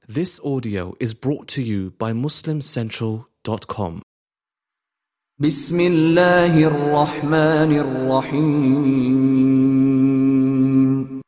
This audio is brought to you by MuslimCentral.com. بسم الله الرحمن الرحيم.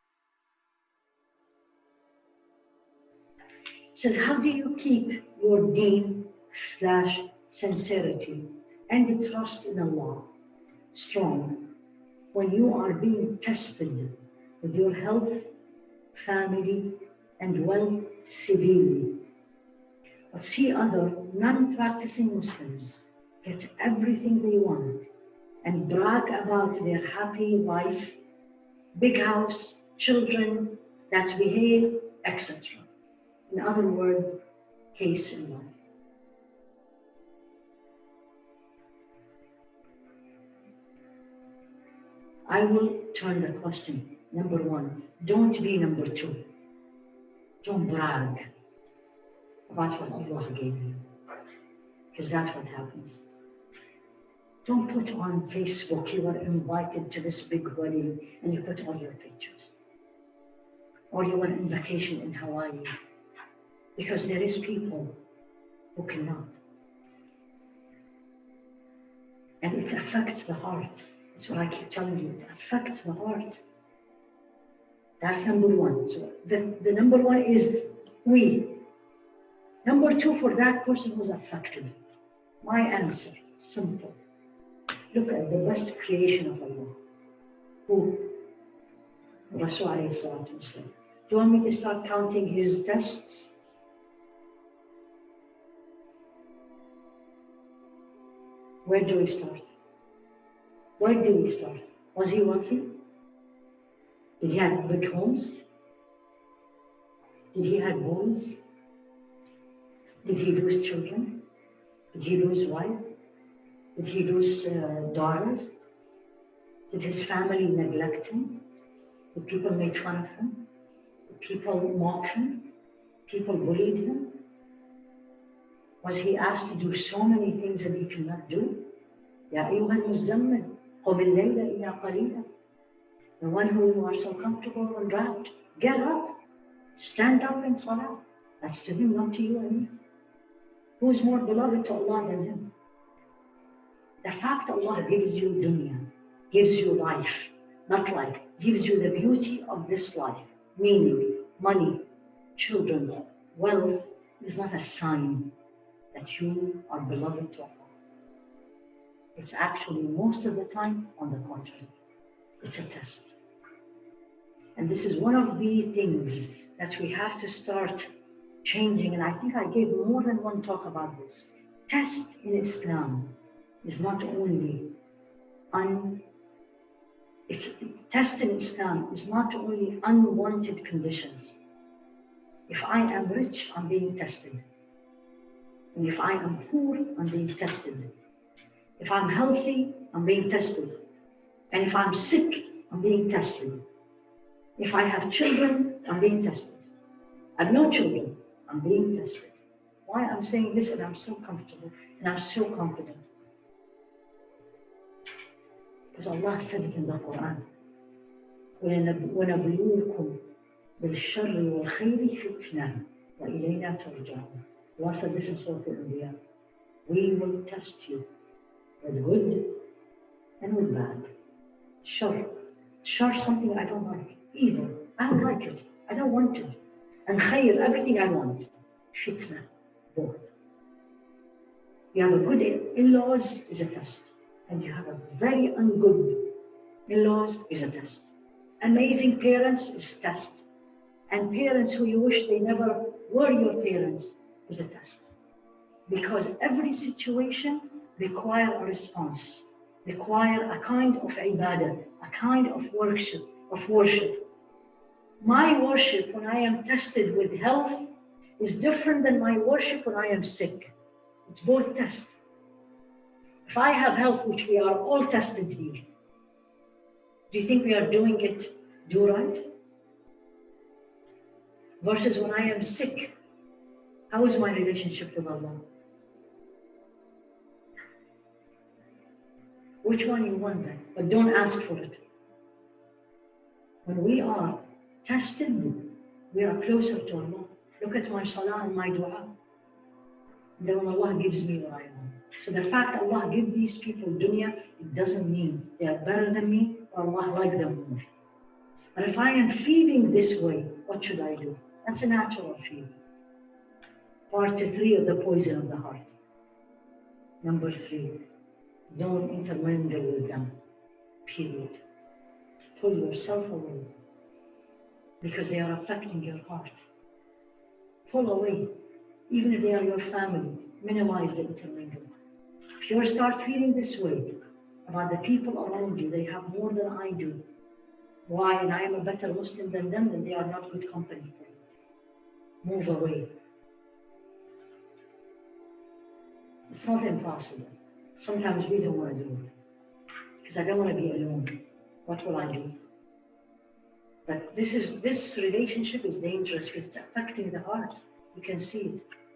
Says, how do you keep your deen/sincerity and trust in Allah strong when you are being tested with your health, family, and wealth severely? But see other non-practicing Muslims get everything they want and brag about their happy wife, big house, children that behave, etc. In other words, case in law. I will turn the question. Number one, don't be number two. Don't brag about what Allah gave you, because that's what happens. Don't put on Facebook you were invited to this big wedding and you put all your pictures, or your invitation in Hawaii, because there is people who cannot. And it affects the heart. That's what I keep telling you, it affects the heart. That's number one. So the number one is we. Number two, for that person who's affected, my answer, simple. Look at the best creation of Allah. Who? Rasul alayhi salatu wasalam. Do you want me to start counting his tests? Where do we start? Where do we start? Was he wealthy? Did he have big homes? Did he have boys? Did he lose children? Did he lose wife? Did he lose daughters? Did his family neglect him? Did people make fun of him? Did people mock him? People bullied him? Was he asked to do so many things that he could not do? Ya ayyuhal muzammil, qum al-layla illa qalila. The one who you are so comfortable and wrapped, get up, stand up in salah. That's to him, not to you and me. Who is more beloved to Allah than him? The fact Allah gives you dunya, gives you life, not life, gives you the beauty of this life, meaning money, children, wealth, is not a sign that you are beloved to Allah. It's actually most of the time on the contrary. It's a test. And this is one of the things that we have to start changing. And I think I gave more than one talk about this. Test in Islam is not only test in Islam is not only unwanted conditions. If I am rich, I'm being tested. And if I am poor, I'm being tested. If I'm healthy, I'm being tested. And if I'm sick, I'm being tested. If I have children, I'm being tested. I have no children, I'm being tested. Why I'm saying this, and I'm so comfortable and I'm so confident? Because Allah said it in the Quran. وَنَبْلُوكُمْ بِالشَّرِّ وَالْخَيْرِ فِتْنَةً وَإِلَيْنَا تُرْجَعُونَ. Allah said this in Surah Al-Anbiya. We will test you with good and with bad. Shar something I don't like. Evil, I don't like it. I don't want it. And khair, everything I want. Fitna, both. You have a good in-laws is a test. And you have a very ungood in-laws is a test. Amazing parents is a test. And parents who you wish they never were your parents is a test. Because every situation requires a response, require a kind of ibadah, a kind of worship. My worship when I am tested with health is different than my worship when I am sick. It's both tests. If I have health, which we are all tested here, do you think we are doing it right? Versus when I am sick, how is my relationship with Allah? Which one you want then? But don't ask for it. When we are tested, we are closer to Allah. Look at my salah and my dua. And then when Allah gives me what I want. So the fact Allah gives these people dunya, it doesn't mean they are better than me or Allah like them more. But if I am feeling this way, what should I do? That's a natural feeling. Part 3 of the poison of the heart. Number 3, don't intermingle with them. Period. Pull yourself away because they are affecting your heart. Pull away. Even if they are your family, minimize the intermingle. If you start feeling this way about the people around you, they have more than I do. Why? And I am a better Muslim than them, then they are not good company for you. Move away. It's not impossible. Sometimes we don't want to do it because I don't want to be alone. What will I do? But this relationship is dangerous because it's affecting the heart. You can see it.